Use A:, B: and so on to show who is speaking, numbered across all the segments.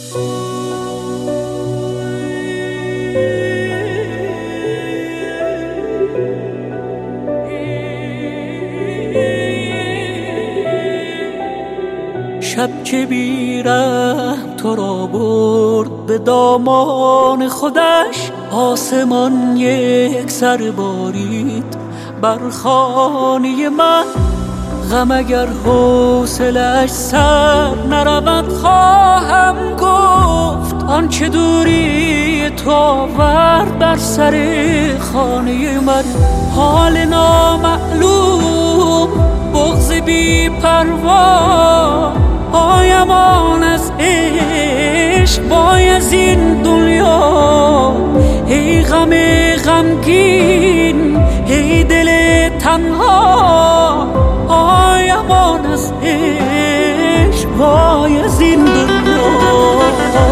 A: شب که بیرحم تو را برد به دامان خودش، آسمان یک سر بارید بر خانه من. غم اگر حوصله‌اش سر نرود خواهم گفت، آنچه دوری تو آورد بر سر خانه من. حال نامعلوم، بغض بی پروا، آیمان از عشق وای از این دنیا. ای غم غمگین، ای دل تنها، آیمان از عشق وای از این دنیا.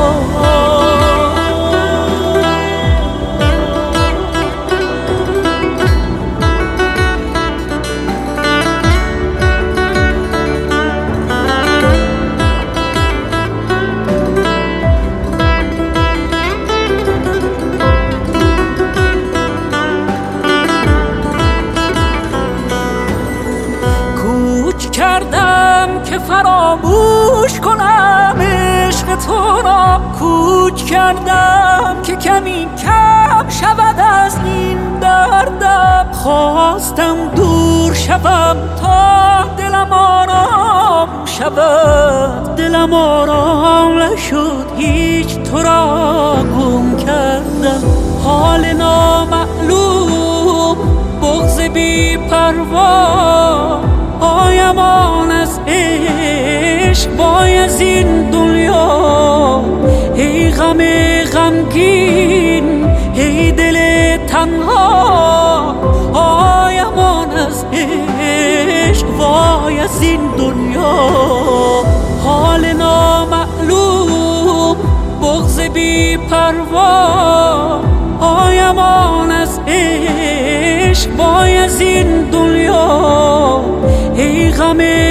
A: کردم که فراموش کنم عشق تو را، کوچ کردم که کمی کم شود از این دردم. خواستم دور شوم تا دلم آرام شود، دلم آرام نشد، هیچ تو را گم کردم. حال نامعلوم، بغض بی پروا، آیمان از عشق وای از این دنیا. ای غم غمگین، ای دل تنها، آیمان از عشق وای از این دنیا. حال نامعلوم، بغض بی پروا، آیمان از عشق وای از این دنیا. ای غم